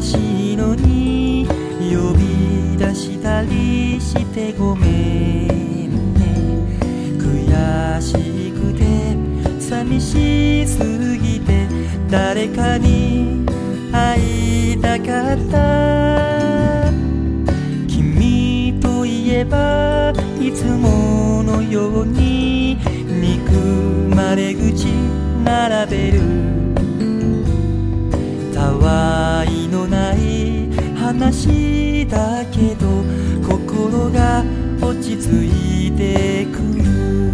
しいのに呼び出したりしてごめんね。悔しくて寂しすぎて誰かに会いたかった。君といえばいつものように憎まれ口並べる。たわいのない話だけど心が落ち着いてくる。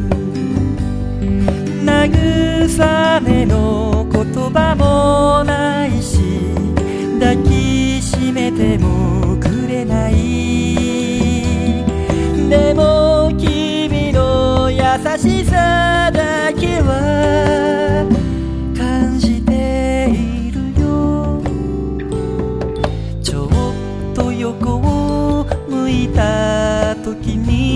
慰めの言葉もないし抱きしめてもくれない。でも君の優しさだけは感じているよ。ちょっと横を向いた時に